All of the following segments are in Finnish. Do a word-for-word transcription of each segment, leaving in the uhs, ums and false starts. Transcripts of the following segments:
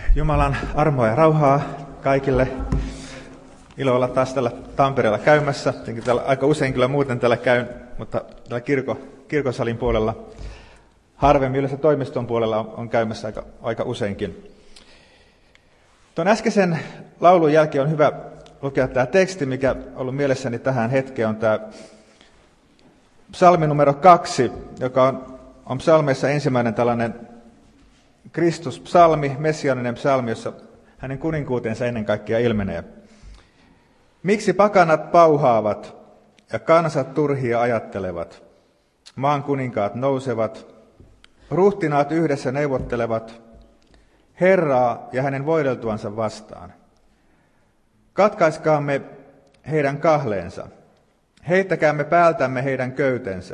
Jumalan armoa ja rauhaa kaikille. Ilo olla taas täällä Tampereella käymässä. Tietenkin täällä aika usein kyllä muuten täällä käyn, mutta täällä kirko, kirkosalin puolella harvemmin, yleensä toimiston puolella on, on käymässä aika, aika useinkin. Tuon äskeisen laulun jälkeen on hyvä lukea tämä teksti, mikä on ollut mielessäni tähän hetkeen, on tämä psalmi numero kaksi, joka on, on psalmeissa ensimmäinen tällainen Kristus-psalmi, messiaaninen psalmi, jossa hänen kuninkuutensa ennen kaikkea ilmenee. Miksi pakanat pauhaavat ja kansat turhia ajattelevat? Maan kuninkaat nousevat, ruhtinaat yhdessä neuvottelevat Herraa ja hänen voideltuansa vastaan. Katkaiskaamme heidän kahleensa, heittäkäämme päältämme heidän köytensä.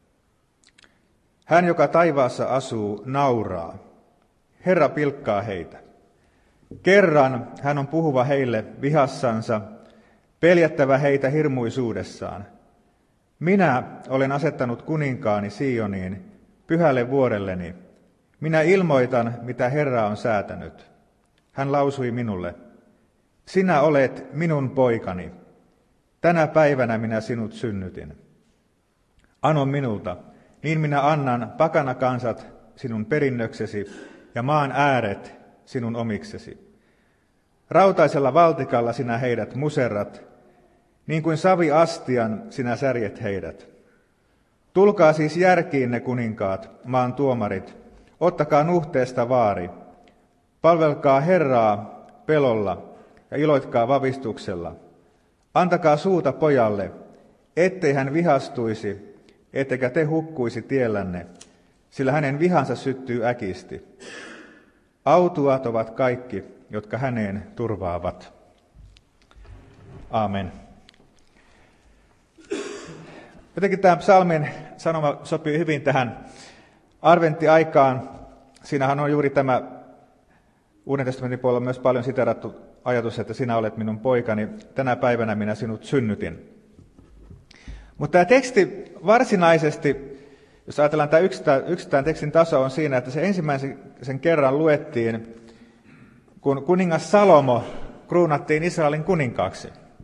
Hän, joka taivaassa asuu, nauraa. Herra pilkkaa heitä. Kerran hän on puhuva heille vihassansa, peljättävä heitä hirmuisuudessaan. Minä olen asettanut kuninkaani Sioniin, pyhälle vuorelleni. Minä ilmoitan, mitä Herra on säätänyt. Hän lausui minulle, sinä olet minun poikani. Tänä päivänä minä sinut synnytin. Ano minulta, niin minä annan pakanakansat sinun perinnöksesi ja maan ääret sinun omiksesi. Rautaisella valtikalla sinä heidät muserrat, niin kuin saviastian sinä särjet heidät. Tulkaa siis järkiinne kuninkaat, maan tuomarit, ottakaa nuhteesta vaari. Palvelkaa Herraa pelolla ja iloitkaa vavistuksella. Antakaa suuta pojalle, ettei hän vihastuisi, ettekä te hukkuisi tiellänne, sillä hänen vihansa syttyy äkisti. Autuat ovat kaikki, jotka häneen turvaavat. Aamen. Jotenkin tämä psalmin sanoma sopii hyvin tähän adventtiaikaan. Siinähän on juuri tämä Uuden testamentin puolella myös paljon siteerattu ajatus, että sinä olet minun poikani, tänä päivänä minä sinut synnytin. Mutta tämä teksti varsinaisesti, jos ajatellaan tämä yksitään, yksitään tekstin taso, on siinä, että se ensimmäisen kerran luettiin, kun kuningas Salomo kruunattiin Israelin kuninkaaksi.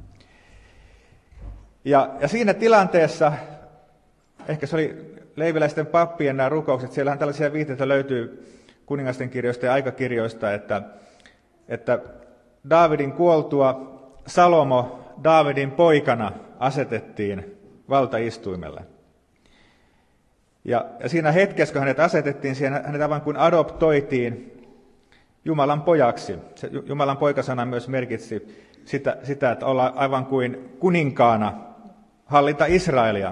Ja, ja siinä tilanteessa, ehkä se oli leiviläisten pappien nämä rukoukset, siellähän tällaisia viitteitä löytyy kuningasten kirjoista ja aikakirjoista, että, että Daavidin kuoltua Salomo Daavidin poikana asetettiin valtaistuimelle. Ja, ja siinä hetkessä, kun hänet asetettiin, siinä hänet aivan kuin adoptoitiin Jumalan pojaksi. Se Jumalan poikasana myös merkitsi sitä, sitä, että olla aivan kuin kuninkaana, hallita Israelia.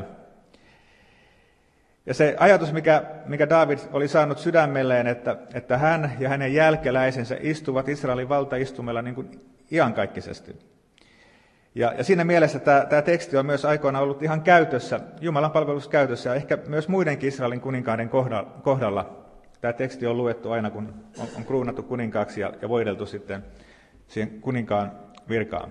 Ja se ajatus, mikä, mikä Daavid oli saanut sydämelleen, että, että hän ja hänen jälkeläisensä istuvat Israelin valtaistumella niin kuin iankaikkisesti. Ja, ja siinä mielessä tämä, tämä teksti on myös aikoinaan ollut ihan käytössä, Jumalan palveluskäytössä, ja ehkä myös muidenkin Israelin kuninkaiden kohdalla. Tämä teksti on luettu aina, kun on, on kruunattu kuninkaaksi ja, ja voideltu sitten siihen kuninkaan virkaan.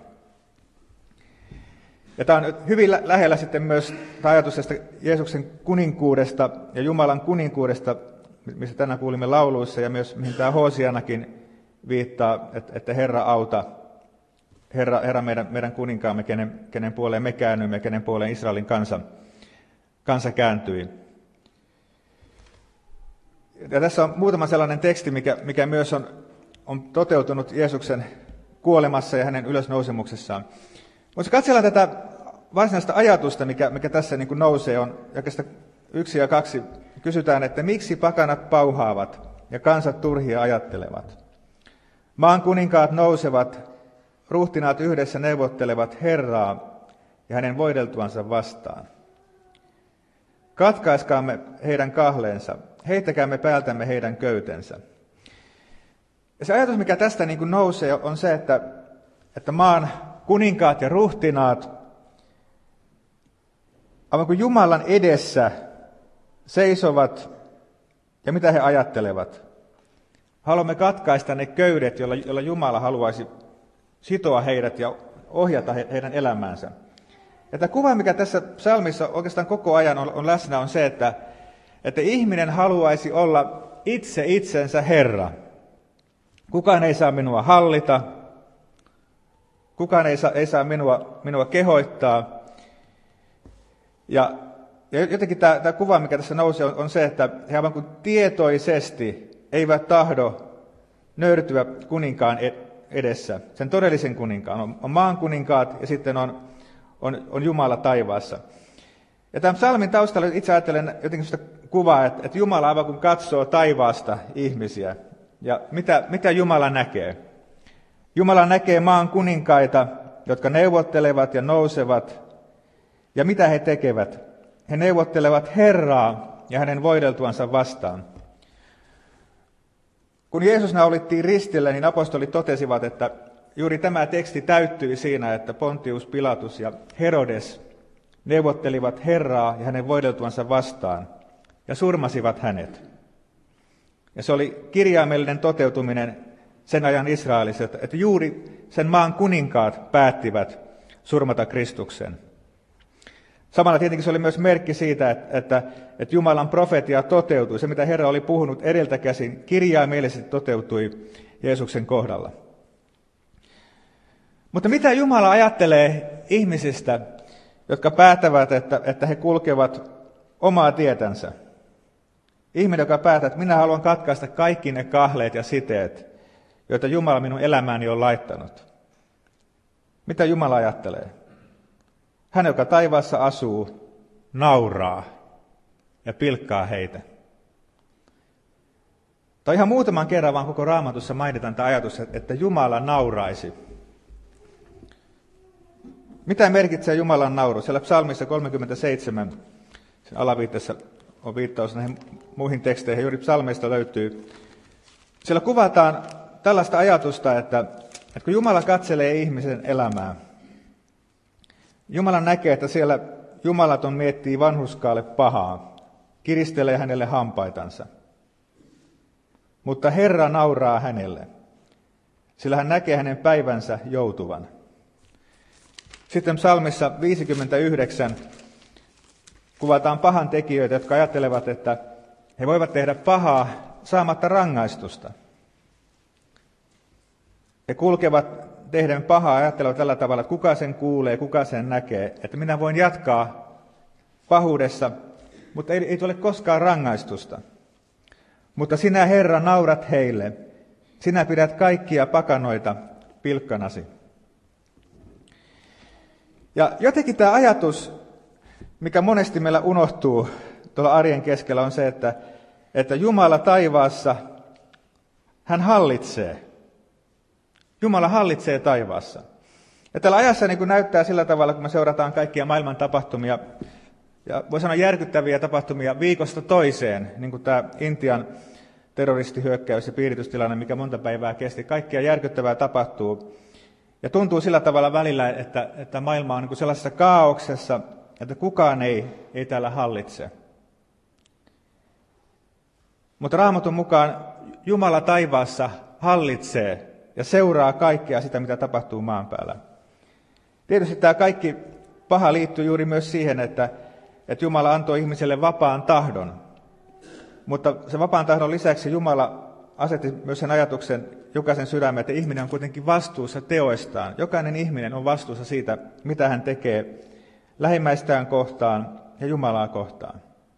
Ja tämä on hyvin lähellä sitten myös tämä ajatus tästä Jeesuksen kuninkuudesta ja Jumalan kuninkuudesta, mistä tänään kuulimme lauluissa, ja myös mihin tämä Hoosianakin viittaa, että, että Herra auta, Herra, Herra meidän, meidän kuninkaamme, kenen, kenen puoleen me käännymme, kenen puoleen Israelin kansa, kansa kääntyi. Ja tässä on muutama sellainen teksti, mikä, mikä myös on, on toteutunut Jeesuksen kuolemassa ja hänen ylösnousemuksessaan. Mutta katsellaan tätä varsinaista ajatusta, mikä, mikä tässä niin kuin nousee, on jakesta yksi ja kaksi. Kysytään, että miksi pakanat pauhaavat ja kansat turhia ajattelevat? Maan kuninkaat nousevat, ruhtinaat yhdessä neuvottelevat Herraa ja hänen voideltuansa vastaan. Katkaiskaamme heidän kahleensa, heittäkäämme päältämme heidän köytensä. Ja se ajatus, mikä tästä niin kuin nousee, on se, että, että maan kuninkaat ja ruhtinaat, aivan kuin Jumalan edessä seisovat, ja mitä he ajattelevat? Haluamme katkaista ne köydet, joilla, joilla Jumala haluaisi sitoa heidät ja ohjata he, heidän elämäänsä. Ja tämä kuva, mikä tässä psalmissa oikeastaan koko ajan on, on läsnä, on se, että, että ihminen haluaisi olla itse itsensä Herra. Kukaan ei saa minua hallita. Kukaan ei saa, ei saa minua, minua kehoittaa. Ja, ja jotenkin tämä, tämä kuva, mikä tässä nousi, on, on se, että he aivan kuin tietoisesti eivät tahdo nöyrtyä kuninkaan edessä. Sen todellisen kuninkaan. On, on maan kuninkaat ja sitten on, on, on Jumala taivaassa. Ja tämän psalmin taustalla itse ajattelen jotenkin sitä kuvaa, että, että Jumala aivan kun katsoo taivaasta ihmisiä. Ja mitä, mitä Jumala näkee? Jumala näkee maan kuninkaita, jotka neuvottelevat ja nousevat. Ja mitä he tekevät? He neuvottelevat Herraa ja hänen voideltuansa vastaan. Kun Jeesus naulittiin ristille, niin apostolit totesivat, että juuri tämä teksti täyttyi siinä, että Pontius Pilatus ja Herodes neuvottelivat Herraa ja hänen voideltuansa vastaan ja surmasivat hänet. Ja se oli kirjaimellinen toteutuminen sen ajan Israelissa, että juuri sen maan kuninkaat päättivät surmata Kristuksen. Samalla tietenkin se oli myös merkki siitä, että, että, että Jumalan profetia toteutui. Se, mitä Herra oli puhunut edeltä käsin, kirjaimellisesti toteutui Jeesuksen kohdalla. Mutta mitä Jumala ajattelee ihmisistä, jotka päättävät, että, että he kulkevat omaa tietänsä? Ihminen, joka päättää, että minä haluan katkaista kaikki ne kahleet ja siteet, joita Jumala minun elämääni on laittanut. Mitä Jumala ajattelee? Hän, joka taivaassa asuu, nauraa ja pilkkaa heitä. Tai ihan muutaman kerran vaan koko Raamatussa mainitaan tämä ajatus, että Jumala nauraisi. Mitä merkitsee Jumalan nauru? Siellä psalmissa kolmekymmentäseitsemän, sen alaviitteessä on viittaus näihin muihin teksteihin, juuri psalmeista löytyy. Siellä kuvataan tällaista ajatusta, että, että kun Jumala katselee ihmisen elämää, Jumala näkee, että siellä jumalaton miettii vanhurskaalle pahaa, kiristelee hänelle hampaitansa. Mutta Herra nauraa hänelle, sillä hän näkee hänen päivänsä joutuvan. Sitten psalmissa viisikymmentäyhdeksän kuvataan pahan tekijöitä, jotka ajattelevat, että he voivat tehdä pahaa saamatta rangaistusta. He kulkevat tehden pahaa, ajattelevat tällä tavalla, että kuka sen kuulee, kuka sen näkee, että minä voin jatkaa pahuudessa, mutta ei, ei tule koskaan rangaistusta. Mutta sinä, Herra, naurat heille, sinä pidät kaikkia pakanoita pilkkanasi. Ja jotenkin tämä ajatus, mikä monesti meillä unohtuu tuolla arjen keskellä, on se, että, että Jumala taivaassa, hän hallitsee. Jumala hallitsee taivaassa. Ja tällä ajassa niin kuin näyttää sillä tavalla, kun me seurataan kaikkia maailman tapahtumia, ja voi sanoa järkyttäviä tapahtumia viikosta toiseen, niin kuin tämä Intian terroristihyökkäys ja piiritystilanne, mikä monta päivää kesti. Kaikkia järkyttävää tapahtuu. Ja tuntuu sillä tavalla välillä, että, että maailma on niin kuin sellaisessa kaauksessa, että kukaan ei, ei täällä hallitse. Mutta Raamatun mukaan Jumala taivaassa hallitsee ja seuraa kaikkea sitä, mitä tapahtuu maan päällä. Tietysti tämä kaikki paha liittyy juuri myös siihen, että, että Jumala antoi ihmiselle vapaan tahdon. Mutta sen vapaan tahdon lisäksi Jumala asetti myös sen ajatuksen jokaisen sydämeen, että ihminen on kuitenkin vastuussa teoistaan. Jokainen ihminen on vastuussa siitä, mitä hän tekee lähimmäistään kohtaan ja Jumalaa kohtaan.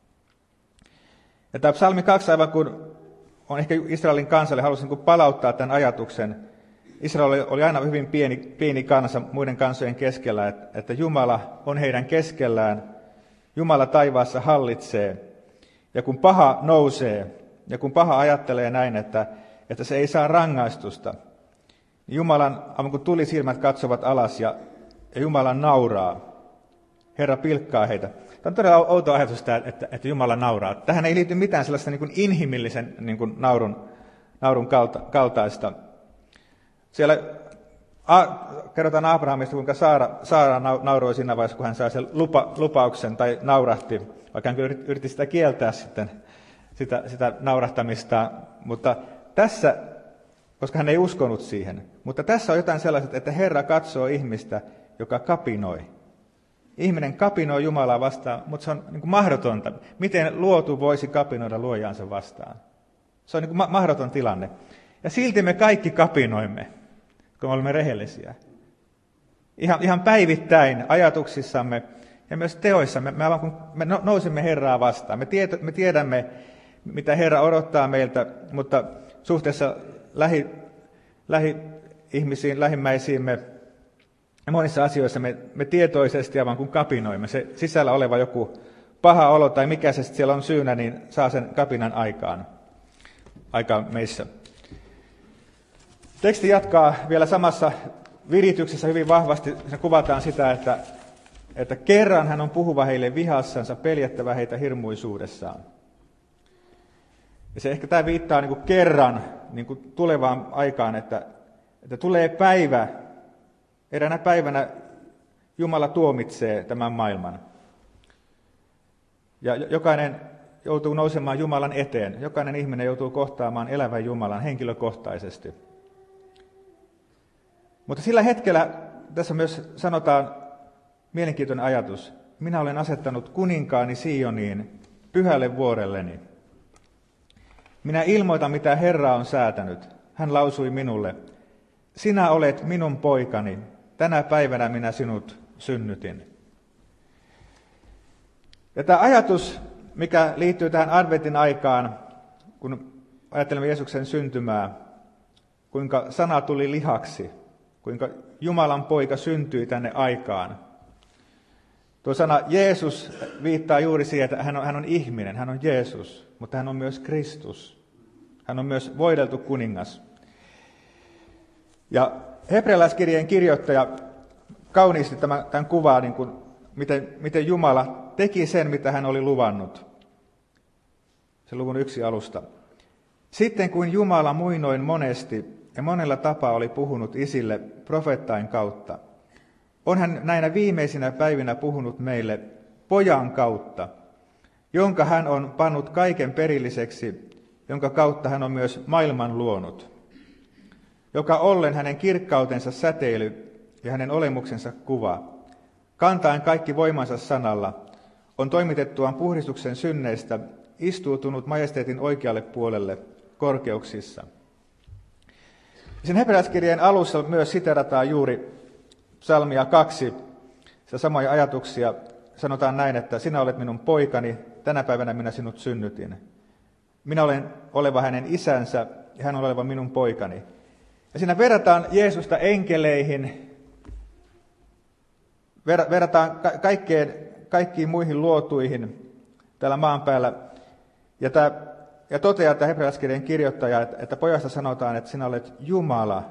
Ja tämä psalmi kaksi, aivan kun on ehkä Israelin kansalle, halusin palauttaa tämän ajatuksen. Israel oli aina hyvin pieni, pieni kansa muiden kansojen keskellä, että, että Jumala on heidän keskellään, Jumala taivaassa hallitsee. Ja kun paha nousee, ja kun paha ajattelee näin, että, että se ei saa rangaistusta, niin Jumalan, aivan kun tulisilmät katsovat alas ja, ja Jumala nauraa. Herra pilkkaa heitä. Tämä on todella outo ajatus, että, että Jumala nauraa. Tähän ei liity mitään sellaista niin kuin inhimillisen niin kuin naurun, naurun kalta, kaltaista. Siellä a, kerrotaan Abrahamista, kuinka Saara, Saara nauroi siinä vaiheessa, kun hän sai sen lupa, lupauksen tai naurahti, vaikka hän kyllä yritti sitä kieltää sitten, sitä, sitä naurahtamista. Mutta tässä, koska hän ei uskonut siihen, mutta tässä on jotain sellaista, että Herra katsoo ihmistä, joka kapinoi. Ihminen kapinoi Jumalaa vastaan, mutta se on niin kuin mahdotonta. Miten luotu voisi kapinoida luojaansa vastaan? Se on niin kuin ma- mahdoton tilanne. Ja silti me kaikki kapinoimme, kun me olemme rehellisiä. Ihan, ihan päivittäin ajatuksissamme ja myös teoissamme, me, aivan kun me nousemme Herraa vastaan. Me, tieto, me tiedämme, mitä Herra odottaa meiltä, mutta suhteessa lähi, lähi-ihmisiin, lähimmäisiimme ja monissa asioissa me, me tietoisesti aivan kun kapinoimme. Se sisällä oleva joku paha olo tai mikä se siellä on syynä, niin saa sen kapinan aikaan, aikaan meissä. Teksti jatkaa vielä samassa virityksessä hyvin vahvasti. Se kuvataan sitä, että, että kerran hän on puhuva heille vihassansa, peljättävä heitä hirmuisuudessaan. Ja se ehkä tämä viittaa niin kuin kerran niin kuin tulevaan aikaan, että, että tulee päivä, eräänä päivänä Jumala tuomitsee tämän maailman. Ja jokainen joutuu nousemaan Jumalan eteen. Jokainen ihminen joutuu kohtaamaan elävän Jumalan henkilökohtaisesti. Mutta sillä hetkellä tässä myös sanotaan mielenkiintoinen ajatus. Minä olen asettanut kuninkaani Sioniin, pyhälle vuorelleni. Minä ilmoitan, mitä Herra on säätänyt. Hän lausui minulle, sinä olet minun poikani, tänä päivänä minä sinut synnytin. Ja tämä ajatus, mikä liittyy tähän adventin aikaan, kun ajattelemme Jeesuksen syntymää, kuinka sana tuli lihaksi, kuinka Jumalan poika syntyi tänne aikaan. Tuo sana Jeesus viittaa juuri siihen, että hän on, hän on ihminen, hän on Jeesus, mutta hän on myös Kristus. Hän on myös voideltu kuningas. Ja hebrealaiskirjeen kirjoittaja kauniisti tämän, tämän kuvaa, niin kuin, miten, miten Jumala teki sen, mitä hän oli luvannut. Se luvun yksi alusta. Sitten kun Jumala muinoin monesti ja monella tapaa oli puhunut isille profeettain kautta, on hän näinä viimeisinä päivinä puhunut meille pojan kautta, jonka hän on pannut kaiken perilliseksi, jonka kautta hän on myös maailman luonut, joka ollen hänen kirkkautensa säteily ja hänen olemuksensa kuva, kantaen kaikki voimansa sanalla, on toimitettuaan puhdistuksen synneistä istuutunut majesteetin oikealle puolelle korkeuksissa. Sen hebrealaiskirjeen alussa myös siterataan juuri psalmia kaksi, sitä samoja ajatuksia. Sanotaan näin, että sinä olet minun poikani, tänä päivänä minä sinut synnytin. Minä olen oleva hänen isänsä ja hän on oleva minun poikani. Ja siinä verrataan Jeesusta enkeleihin, ver- verrataan ka- kaikkeen, kaikkiin muihin luotuihin täällä maan päällä. Ja, tämä, ja toteaa tämä hebrealaiskirjeen kirjoittaja, että, että pojasta sanotaan, että sinä olet Jumala.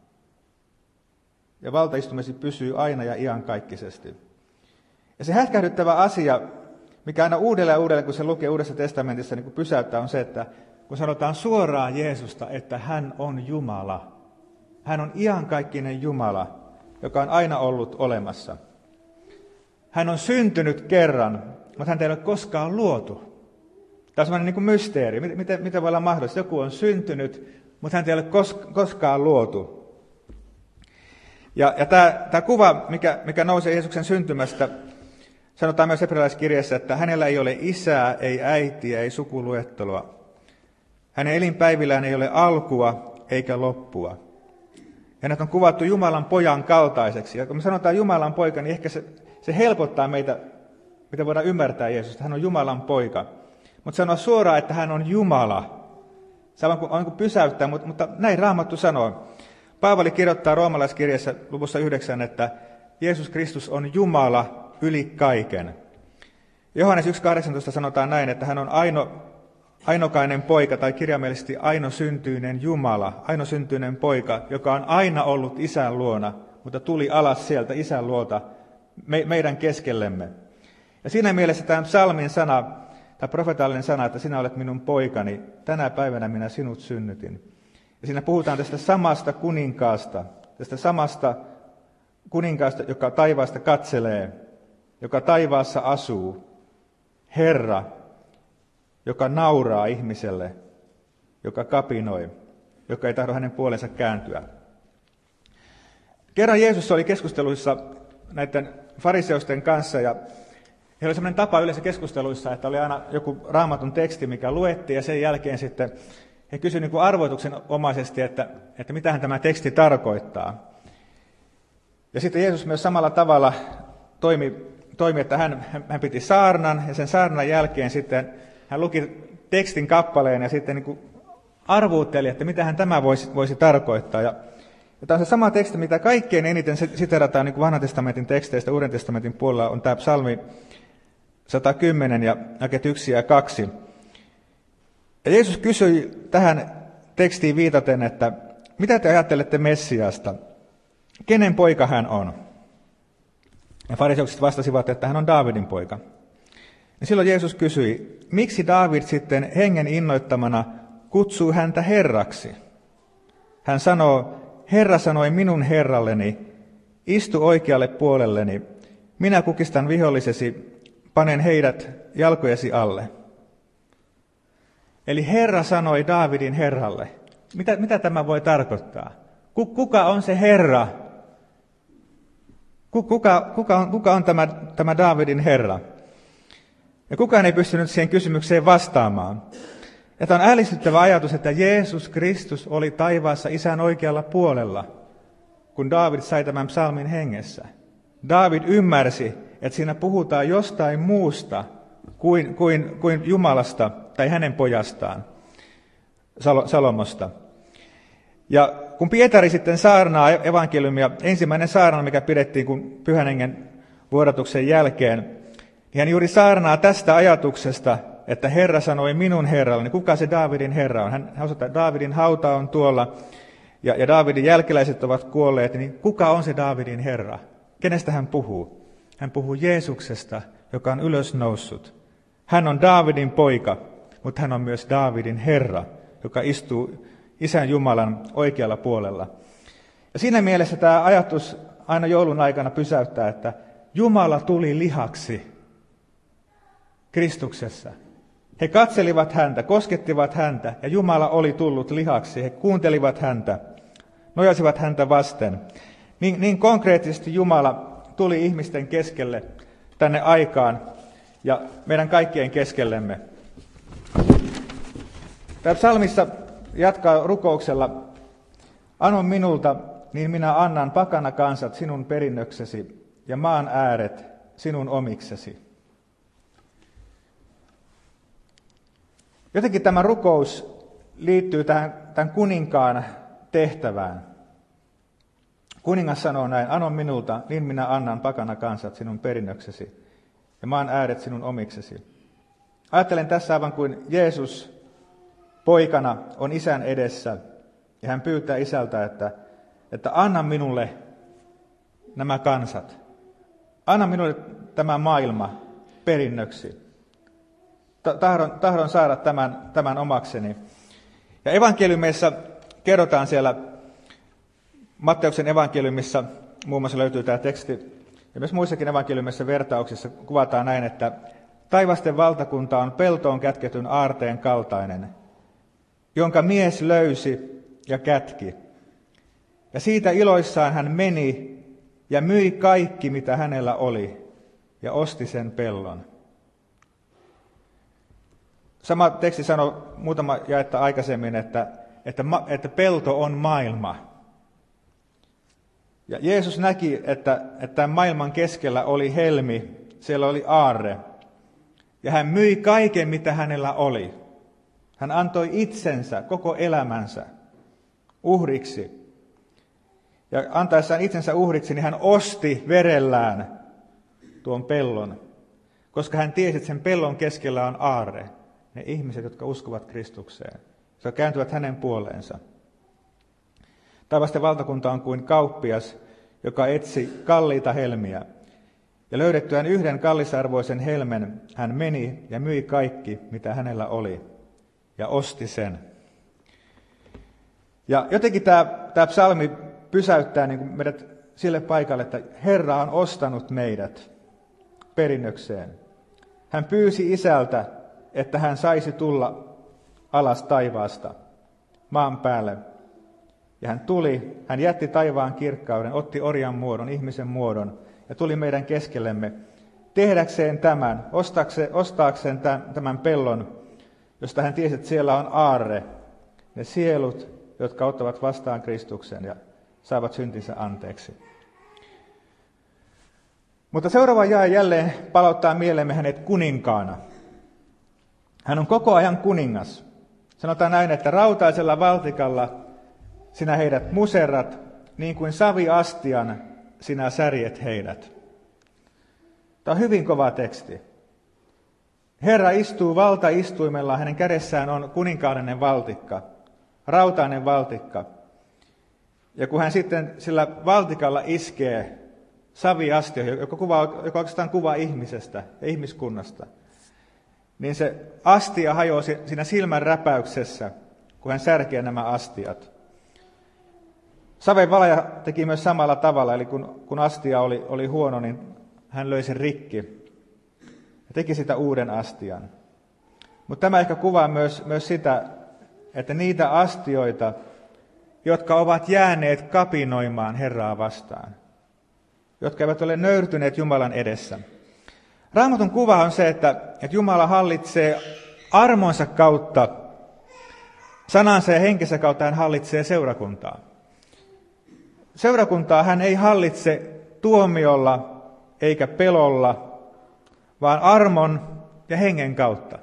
Ja valtaistumesi pysyy aina ja iankaikkisesti. Ja se hätkähdyttävä asia, mikä aina uudelleen ja uudelleen, kun se lukee Uudessa testamentissa, niin kun pysäyttää, on se, että kun sanotaan suoraan Jeesusta, että hän on Jumala. Hän on iankaikkinen Jumala, joka on aina ollut olemassa. Hän on syntynyt kerran, mutta häntä ei ole koskaan luotu. Tämä on sellainen niin kuin mysteeri. Miten, miten voi olla mahdollista? Joku on syntynyt, mutta häntä ei ole koskaan luotu. Ja, ja tämä, tämä kuva, mikä, mikä nousee Jeesuksen syntymästä, sanotaan myös hebrealaiskirjassa, että hänellä ei ole isää, ei äitiä, ei sukuluetteloa. Hänen elinpäivillään ei ole alkua eikä loppua. Hänet on kuvattu Jumalan pojan kaltaiseksi. Ja kun me sanotaan Jumalan poika, niin ehkä se, se helpottaa meitä, mitä voidaan ymmärtää Jeesusta. Hän on Jumalan poika. Mutta sanoa suoraan, että hän on Jumala. Se on kuin pysäyttää, mutta, mutta näin Raamattu sanoo. Paavali kirjoittaa roomalaiskirjassa luvussa yhdeksän, että Jeesus Kristus on Jumala yli kaiken. Johannes yksi kahdeksantoista sanotaan näin, että hän on aino, ainokainen poika, tai kirjaimellisesti ainosyntyinen Jumala, ainosyntyinen poika, joka on aina ollut isän luona, mutta tuli alas sieltä isän luota me, meidän keskellemme. Ja siinä mielessä tämä psalmin sana, tämä profetaalinen sana, että sinä olet minun poikani, tänä päivänä minä sinut synnytin. Ja siinä puhutaan tästä samasta kuninkaasta, tästä samasta kuninkaasta, joka taivaasta katselee, joka taivaassa asuu, Herra, joka nauraa ihmiselle, joka kapinoi, joka ei tahdo hänen puolensa kääntyä. Kerran Jeesus oli keskusteluissa näiden fariseusten kanssa, ja heillä oli sellainen tapa yleensä keskusteluissa, että oli aina joku raamatun teksti, mikä luettiin, ja sen jälkeen sitten he kysyivät niin kuin arvoituksenomaisesti, että, että mitähän tämä teksti tarkoittaa. Ja sitten Jeesus myös samalla tavalla toimi, toimi että hän, hän piti saarnan, ja sen saarnan jälkeen sitten hän luki tekstin kappaleen ja sitten niin kuin arvuutteli, että mitähän tämä voisi, voisi tarkoittaa. Ja, ja tämä on se sama teksti, mitä kaikkein eniten siterataan niin kuin Vanhan testamentin teksteistä Uuden testamentin puolella, on tämä psalmi sata kymmenen ja jakeet yksi ja kaksi. Ja Jeesus kysyi tähän tekstiin viitaten, että mitä te ajattelette Messiasta? Kenen poika hän on? Ja fariseukset vastasivat, että hän on Daavidin poika. Ja silloin Jeesus kysyi, miksi Daavid sitten hengen innoittamana kutsuu häntä Herraksi? Hän sanoo, Herra sanoi minun Herralleni, istu oikealle puolelleni, minä kukistan vihollisesi, panen heidät jalkojesi alle. Eli Herra sanoi Daavidin Herralle. Mitä, mitä tämä voi tarkoittaa? Kuka on se Herra? Kuka, kuka on, kuka on tämä, tämä Daavidin Herra? Ja kukaan ei pystynyt siihen kysymykseen vastaamaan. Ja tämä on ällistyttävä ajatus, että Jeesus Kristus oli taivaassa Isän oikealla puolella, kun Daavid sai tämän psalmin hengessä. Daavid ymmärsi, että siinä puhutaan jostain muusta kuin, kuin, kuin Jumalasta tai hänen pojastaan, Salomosta. Ja kun Pietari sitten saarnaa evankeliumia, ensimmäinen saarna, mikä pidettiin kun Pyhän Hengen vuodatuksen jälkeen, niin hän juuri saarnaa tästä ajatuksesta, että Herra sanoi minun Herralleni. Kuka se Daavidin Herra on? Hän osoittaa, että Daavidin hauta on tuolla ja, ja Daavidin jälkeläiset ovat kuolleet. Niin kuka on se Daavidin Herra? Kenestä hän puhuu? Hän puhuu Jeesuksesta, joka on ylösnoussut. Hän on Daavidin poika, mutta hän on myös Daavidin Herra, joka istuu Isän Jumalan oikealla puolella. Ja siinä mielessä tämä ajatus aina joulun aikana pysäyttää, että Jumala tuli lihaksi Kristuksessa. He katselivat häntä, koskettivat häntä, ja Jumala oli tullut lihaksi. He kuuntelivat häntä, nojasivat häntä vasten. Niin, niin konkreettisesti Jumala tuli ihmisten keskelle tänne aikaan ja meidän kaikkien keskellemme. Tämä psalmissa jatkaa rukouksella, ano minulta, niin minä annan pakana kansat sinun perinnöksesi ja maan ääret sinun omiksesi. Jotenkin tämä rukous liittyy tähän, tämän kuninkaan tehtävään. Kuningas sanoo näin, ano minulta, niin minä annan pakana kansat sinun perinnöksesi ja maan ääret sinun omiksesi. Ajattelen tässä aivan kuin Jeesus poikana on Isän edessä ja hän pyytää Isältä, että, että anna minulle nämä kansat. Anna minulle tämä maailma perinnöksi. Tahdon, tahdon saada tämän, tämän omakseni. Ja evankeliumissa kerrotaan siellä, Matteuksen evankeliumissa muun muassa löytyy tämä teksti, ja myös muissakin evankeliumissa vertauksissa kuvataan näin, että taivasten valtakunta on peltoon kätketyn aarteen kaltainen, jonka mies löysi ja kätki. Ja siitä iloissaan hän meni ja myi kaikki, mitä hänellä oli, ja osti sen pellon. Sama teksti sanoi muutama jaetta aikaisemmin, että, että, että pelto on maailma. Ja Jeesus näki, että, että tämän maailman keskellä oli helmi, siellä oli aarre. Ja hän myi kaiken, mitä hänellä oli. Hän antoi itsensä, koko elämänsä, uhriksi. Ja antaessaan itsensä uhriksi, niin hän osti verellään tuon pellon, koska hän tiesi, että sen pellon keskellä on aarre. Ne ihmiset, jotka uskovat Kristukseen, jotka kääntyvät hänen puoleensa. Taivasten valtakunta on kuin kauppias, joka etsi kalliita helmiä. Ja löydettyään yhden kallisarvoisen helmen, hän meni ja myi kaikki, mitä hänellä oli, ja osti sen. Ja jotenkin tämä, tämä psalmi pysäyttää niin kuin meidät sille paikalle, että Herra on ostanut meidät perinnökseen. Hän pyysi Isältä, että hän saisi tulla alas taivaasta maan päälle. Ja hän tuli, hän jätti taivaan kirkkauden, otti orjan muodon, ihmisen muodon ja tuli meidän keskellemme tehdäkseen tämän, ostaakseen, ostaakseen tämän pellon, josta hän tiesi, että siellä on aarre ne sielut, jotka ottavat vastaan Kristuksen ja saavat syntinsä anteeksi. Mutta seuraava jae jälleen palauttaa mieleemme hänet kuninkaana. Hän on koko ajan kuningas. Sanotaan näin, että rautaisella valtikalla sinä heidät muserrat, niin kuin saviastian sinä särjet heidät. Tämä on hyvin kova teksti. Herra istuu valtaistuimella, hänen kädessään on kuninkaallinen valtikka, rautainen valtikka. Ja kun hän sitten sillä valtikalla iskee saviastioihin, joka, kuvaa, joka oikeastaan kuvaa ihmisestä ja ihmiskunnasta, niin se astia hajoaa siinä silmän räpäyksessä, kun hän särkee nämä astiat. Saven valaja teki myös samalla tavalla, eli kun, kun astia oli, oli huono, niin hän löi sen rikki ja teki sitä uuden astian. Mutta tämä ehkä kuvaa myös, myös sitä, että niitä astioita, jotka ovat jääneet kapinoimaan Herraa vastaan, jotka eivät ole nöyrtyneet Jumalan edessä. Raamatun kuva on se, että, että Jumala hallitsee armonsa kautta, sanansa ja henkensä kautta hän hallitsee seurakuntaa. Seurakuntaa hän ei hallitse tuomiolla eikä pelolla, vaan armon ja hengen kautta.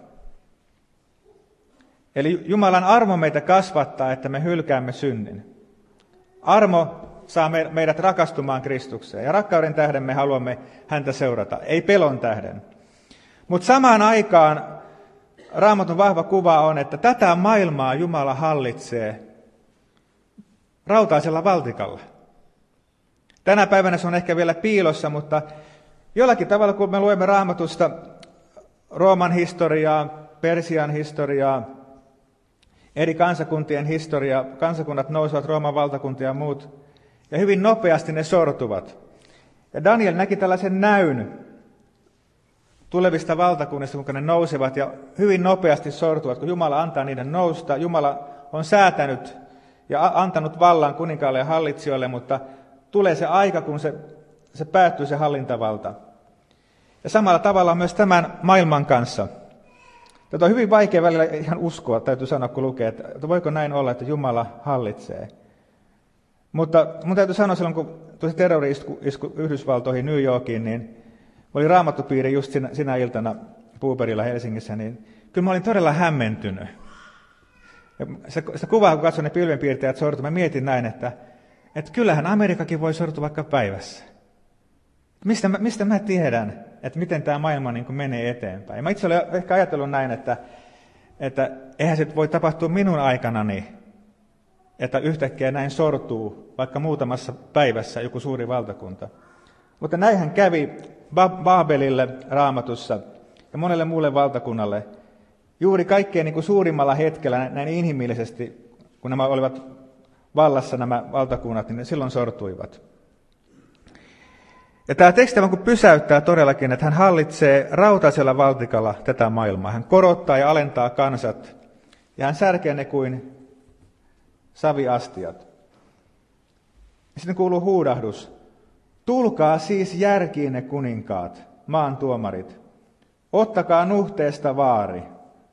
Eli Jumalan armo meitä kasvattaa, että me hylkäämme synnin. Armo saa meidät rakastumaan Kristukseen, ja rakkauden tähden me haluamme häntä seurata, ei pelon tähden. Mutta samaan aikaan Raamatun vahva kuva on, että tätä maailmaa Jumala hallitsee rautaisella valtikalla. Tänä päivänä se on ehkä vielä piilossa, mutta jollakin tavalla, kun me luemme Raamatusta Rooman historiaa, Persian historiaa, eri kansakuntien historiaa, kansakunnat nousevat Rooman valtakuntia ja muut, ja hyvin nopeasti ne sortuvat. Ja Daniel näki tällaisen näyn tulevista valtakunnista, kuinka ne nousevat ja hyvin nopeasti sortuvat, kun Jumala antaa niiden nousta. Jumala on säätänyt ja antanut vallan kuninkaalle ja hallitsijoille, mutta tulee se aika, kun se, se päättyy se hallintavalta. Ja samalla tavalla myös tämän maailman kanssa. Tätä on hyvin vaikea välillä ihan uskoa, täytyy sanoa, kun lukee, että voiko näin olla, että Jumala hallitsee. Mutta mun täytyy sanoa, silloin kun tuli terrori-isku isku Yhdysvaltoihin New Yorkiin, niin oli raamattupiiri just sinä, sinä iltana Puuperilla Helsingissä, niin kyllä mä olin todella hämmentynyt. Ja sitä, sitä kuvaa, kun katsoin ne pilvenpiirtäjät sortu, mä mietin näin, että, että kyllähän Amerikakin voi sortua vaikka päivässä. Mistä mä, mistä mä tiedän, että miten tämä maailma niin kuin menee eteenpäin. Ja mä itse olen ehkä ajatellut näin, että, että eihän se voi tapahtua minun aikanani, että yhtäkkiä näin sortuu vaikka muutamassa päivässä joku suuri valtakunta. Mutta näinhän kävi Baabelille Raamatussa ja monelle muulle valtakunnalle juuri kaikkein niin kuin suurimmalla hetkellä näin inhimillisesti, kun nämä olivat vallassa nämä valtakunnat, niin ne silloin sortuivat. Ja tämä teksti kun pysäyttää todellakin, että hän hallitsee rautaisella valtikalla tätä maailmaa. Hän korottaa ja alentaa kansat ja hän särkee ne kuin saviastiat. Sitten kuuluu huudahdus. Tulkaa siis järkiin ne kuninkaat, maan tuomarit. Ottakaa nuhteesta vaari.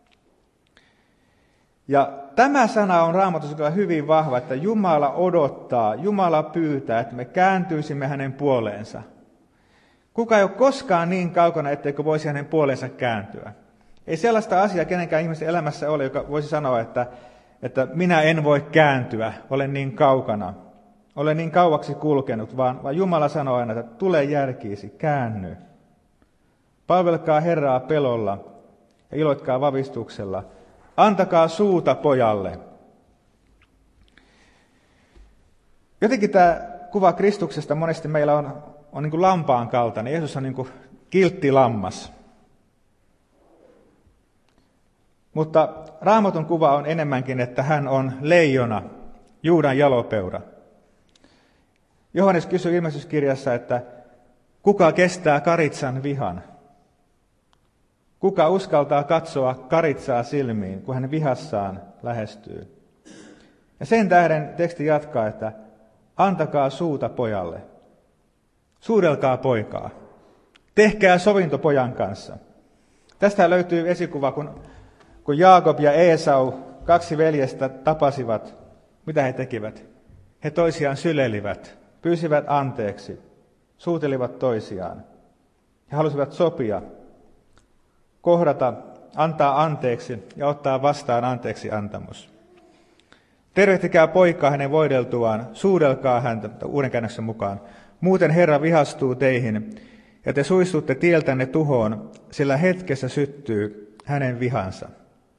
Ja tämä sana on Raamatussa kyllä hyvin vahva, että Jumala odottaa, Jumala pyytää, että me kääntyisimme hänen puoleensa. Kuka ei ole koskaan niin kaukana, etteikö voisi hänen puoleensa kääntyä. Ei sellaista asiaa kenenkään ihmisen elämässä ole, joka voisi sanoa, että, että minä en voi kääntyä, olen niin kaukana. Olen niin kauaksi kulkenut, vaan, vaan Jumala sanoo aina, että tule järkiisi, käänny. Palvelkaa Herraa pelolla ja iloitkaa vavistuksella. Antakaa suuta pojalle. Jotenkin tämä kuva Kristuksesta monesti meillä on, on niin kuin lampaan kaltainen. Jeesus on niin kuin kiltti lammas. Mutta Raamatun kuva on enemmänkin, että hän on leijona, Juudan jalopeura. Johannes kysyi ilmestyskirjassa, että kuka kestää karitsan vihan? Kuka uskaltaa katsoa karitsaa silmiin, kun hän vihassaan lähestyy? Ja sen tähden teksti jatkaa, että antakaa suuta pojalle. Suudelkaa poikaa. Tehkää sovinto pojan kanssa. Tästä löytyy esikuva, kun, kun Jaakob ja Eesau kaksi veljestä tapasivat, mitä he tekivät? He toisiaan sylelivät, pyysivät anteeksi, suutelivat toisiaan. He halusivat sopia, kohdata, antaa anteeksi ja ottaa vastaan anteeksi antamus. Tervehtikää poikaa hänen voideltuaan, suudelkaa häntä, uuden käännöksen mukaan. Muuten Herra vihastuu teihin, ja te suistutte tieltänne tuhoon, sillä hetkessä syttyy hänen vihansa.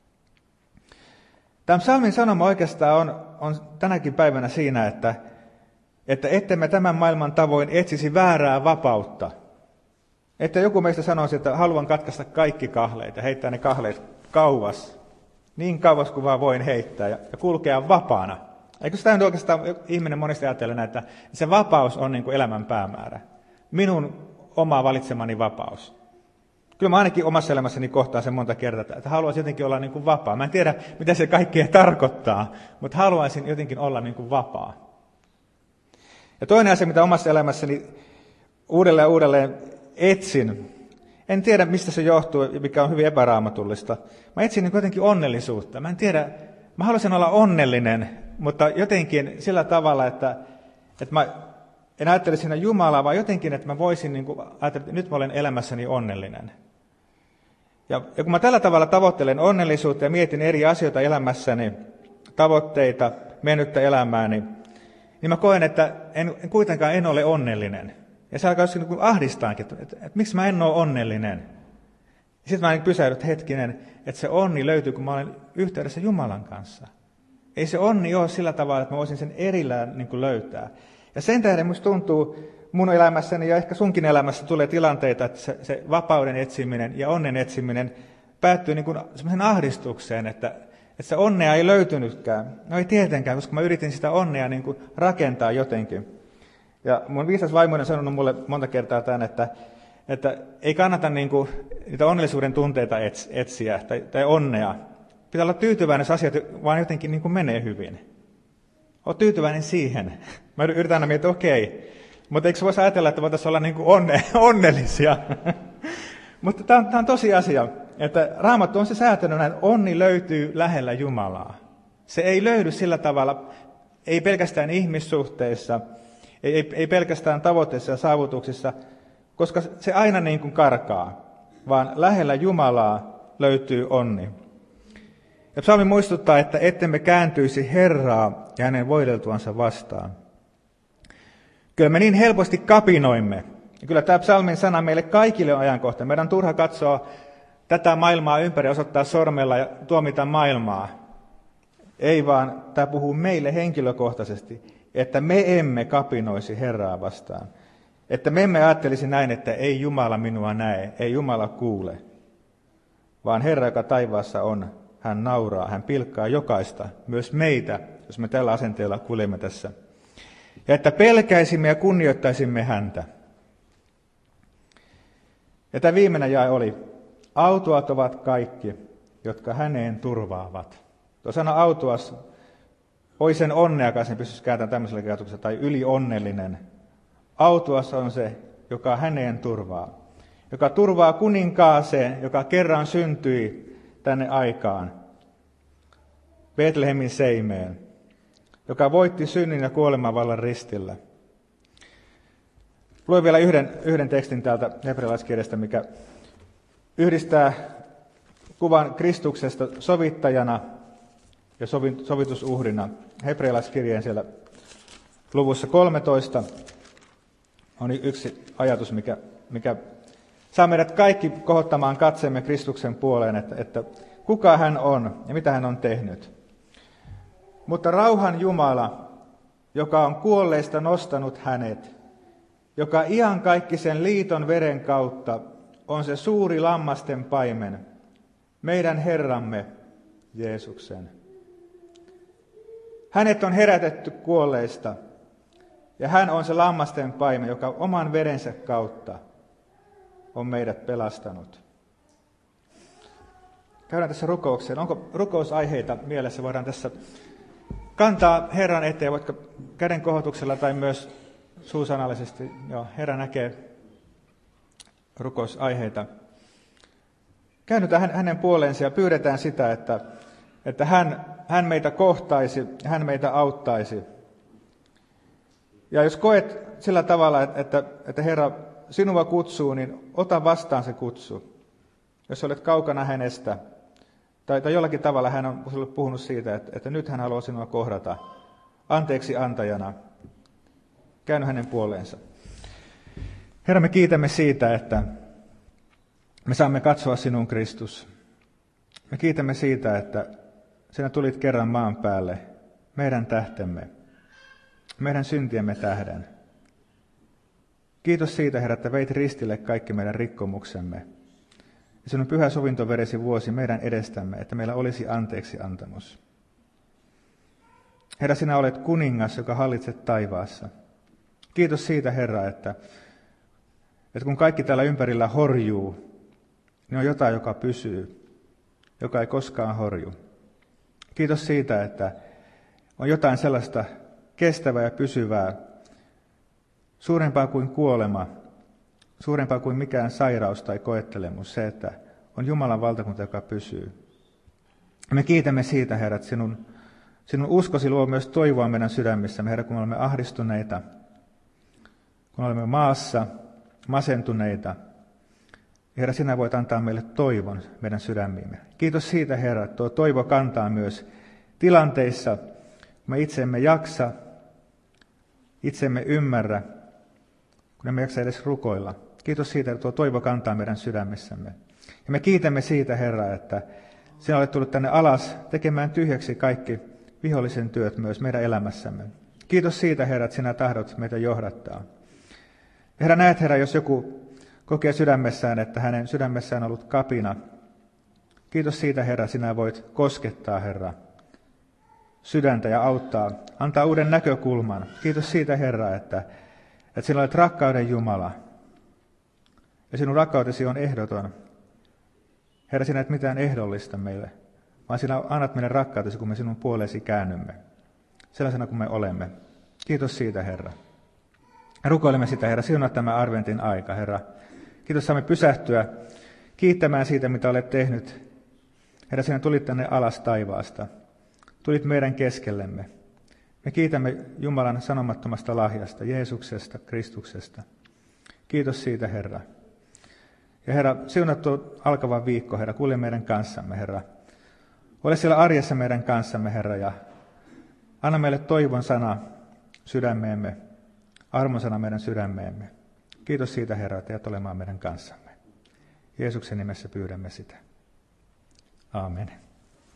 Tämä psalmin sanoma oikeastaan on, on tänäkin päivänä siinä, että, että ettemme tämän maailman tavoin etsisi väärää vapautta. Että joku meistä sanoisi, että haluan katkaista kaikki kahleet ja heittää ne kahleet kauas, niin kauas kuin vaan voin heittää ja, ja kulkea vapaana. Eikö sitä nyt oikeastaan ihminen monesti ajattelee, että se vapaus on niin kuin elämän päämäärä. Minun oma valitsemani vapaus. Kyllä mä ainakin omassa elämässäni kohtaan sen monta kertaa, että haluaisin jotenkin olla niin kuin vapaa. Mä en tiedä, mitä se kaikkea tarkoittaa, mutta haluaisin jotenkin olla niin kuin vapaa. Ja toinen asia, mitä omassa elämässäni uudelleen ja uudelleen etsin, en tiedä mistä se johtuu, mikä on hyvin epäraamatullista. Mä etsin niin jotenkin onnellisuutta. Mä en tiedä, mä haluaisin olla onnellinen, mutta jotenkin sillä tavalla, että, että mä en ajattele siinä Jumalaa, vaan jotenkin, että mä voisin niin kuin ajatella, että nyt mä olen elämässäni onnellinen. Ja, ja kun mä tällä tavalla tavoittelen onnellisuutta ja mietin eri asioita elämässäni, tavoitteita, mennyttä elämääni, niin mä koen, että en, en kuitenkaan en ole onnellinen. Ja se alkaa joskin niin ahdistaankin, että, että, että, että miksi mä en ole onnellinen. Sitten mä niin pysähdyn, että hetkinen, että se onni löytyy, kun mä olen yhteydessä Jumalan kanssa. Ei se onni ole sillä tavalla, että mä voisin sen erillään niin kuin löytää. Ja sen tähden musta tuntuu mun elämässäni ja ehkä sunkin elämässä tulee tilanteita, että se, se vapauden etsiminen ja onnen etsiminen päättyy niin kuin semmoisen ahdistukseen, että, että se onnea ei löytynytkään. No ei tietenkään, koska mä yritin sitä onnea niin kuin rakentaa jotenkin. Ja mun viisas vaimoinen on sanonut mulle monta kertaa tämän, että, että ei kannata niin kuin niitä onnellisuuden tunteita etsiä tai, tai onnea. Pitää olla tyytyväinen, jos asiat vaan jotenkin niin kuin menee hyvin. Oot tyytyväinen siihen. Mä yritän aina miettiä, okei, mutta eikö voisi ajatella, että voitaisiin olla niin kuin onne, onnellisia? Mutta tämä on, tämä on tosiasia, että Raamattu on se säätänyt, että onni löytyy lähellä Jumalaa. Se ei löydy sillä tavalla, ei pelkästään ihmissuhteissa, ei, ei, ei pelkästään tavoitteissa ja saavutuksissa, koska se aina niin kuin karkaa, vaan lähellä Jumalaa löytyy onni. Ja psalmi muistuttaa, että ettemme kääntyisi Herraa ja hänen voideltuansa vastaan. Kyllä me niin helposti kapinoimme. Ja kyllä tämä psalmin sana meille kaikille on ajankohtainen. Meidän on turha katsoa tätä maailmaa ympäri, osoittaa sormella ja tuomita maailmaa. Ei vaan, tämä puhuu meille henkilökohtaisesti, että me emme kapinoisi Herraa vastaan. Että me emme ajattelisi näin, että ei Jumala minua näe, ei Jumala kuule. Vaan Herra, joka taivaassa on, hän nauraa, hän pilkkaa jokaista, myös meitä, jos me tällä asenteella kuljemme tässä. Ja että pelkäisimme ja kunnioittaisimme häntä. Ja tämä viimeinen jae oli, autuat ovat kaikki, jotka häneen turvaavat. Tuo sana autuas, oi sen onneakas, ne pystyisi kääntämään tämmöisellä käytöksellä, tai ylionnellinen. Autuas on se, joka häneen turvaa. Joka turvaa kuninkaaseen, joka kerran syntyi tänne aikaan, Betlehemin seimeen, joka voitti synnin ja kuoleman vallan ristillä. Luen vielä yhden, yhden tekstin täältä hebrealaiskirjasta, mikä yhdistää kuvan Kristuksesta sovittajana ja sovitusuhrina. Hebrealaiskirjeen siellä luvussa kolmetoista on yksi ajatus, mikä, mikä saa meidät kaikki kohottamaan katseemme Kristuksen puoleen, että, että kuka hän on ja mitä hän on tehnyt. Mutta rauhan Jumala, joka on kuolleista nostanut hänet, joka iankaikkisen liiton veren kautta on se suuri lammasten paimen, meidän Herramme Jeesuksen. Hänet on herätetty kuolleista, ja hän on se lammasten paimen, joka oman verensä kautta on meidät pelastanut. Käydään tässä rukoukseen. Onko rukousaiheita mielessä? Voidaan tässä kantaa Herran eteen, vaikka käden kohotuksella tai myös suusanallisesti. Joo, Herra näkee rukousaiheita. Käännytään hänen puoleensa ja pyydetään sitä, että, että hän hän meitä kohtaisi, hän meitä auttaisi. Ja jos koet sillä tavalla, että, että Herra sinua kutsuu, niin ota vastaan se kutsu. Jos olet kaukana hänestä, tai, tai jollakin tavalla hän on sinulle puhunut siitä, että, että nyt hän haluaa sinua kohdata anteeksi antajana, käynyt hänen puoleensa. Herra, me kiitämme siitä, että me saamme katsoa sinun, Kristus. Me kiitämme siitä, että sinä tulit kerran maan päälle, meidän tähtemme, meidän syntiemme tähden. Kiitos siitä, Herra, että veit ristille kaikki meidän rikkomuksemme. Ja sinun pyhä sovintoveresi vuosi meidän edestämme, että meillä olisi anteeksi antamus. Herra, sinä olet kuningas, joka hallitset taivaassa. Kiitos siitä, Herra, että, että kun kaikki täällä ympärillä horjuu, niin on jotain, joka pysyy, joka ei koskaan horju. Kiitos siitä, että on jotain sellaista kestävää ja pysyvää, suurempaa kuin kuolema, suurempaa kuin mikään sairaus tai koettelemus, se, että on Jumalan valtakunta, joka pysyy. Me kiitämme siitä, Herra, että sinun, sinun uskosi luo myös toivoa meidän sydämissämme, Herra, kun olemme ahdistuneita, kun olemme maassa masentuneita. Herra, sinä voit antaa meille toivon meidän sydämiimme. Kiitos siitä, Herra, että tuo toivo kantaa myös tilanteissa, kun me itsemme jaksa, itsemme ymmärrä, kun emme jaksa edes rukoilla. Kiitos siitä, että tuo toivo kantaa meidän sydämissämme. Ja me kiitämme siitä, Herra, että sinä olet tullut tänne alas tekemään tyhjäksi kaikki vihollisen työt myös meidän elämässämme. Kiitos siitä, Herra, että sinä tahdot meitä johdattaa. Herra, näet, Herra, jos joku kokee sydämessään, että hänen sydämessään on ollut kapina. Kiitos siitä, Herra, sinä voit koskettaa, Herra, sydäntä ja auttaa, antaa uuden näkökulman. Kiitos siitä, Herra, että, että sinä olet rakkauden Jumala. Ja sinun rakkautesi on ehdoton. Herra, sinä et mitään ehdollista meille, vaan sinä annat meille rakkautesi, kun me sinun puoleesi käännymme. Sellaisena kuin me olemme. Kiitos siitä, Herra. Rukoilemme sitä, Herra, siunaa tämä adventin aika, Herra. Kiitos, saamme pysähtyä kiittämään siitä, mitä olet tehnyt. Herra, sinä tulit tänne alas taivaasta. Tulit meidän keskellemme. Me kiitämme Jumalan sanomattomasta lahjasta, Jeesuksesta, Kristuksesta. Kiitos siitä, Herra. Ja Herra, siunaa tuo alkava viikko, Herra, kulje meidän kanssamme, Herra. Ole siellä arjessa meidän kanssamme, Herra, ja anna meille toivon sana sydämeemme, armon sana meidän sydämeemme. Kiitos siitä, Herra, että jäät olemaan meidän kanssamme. Jeesuksen nimessä pyydämme sitä. Aamen.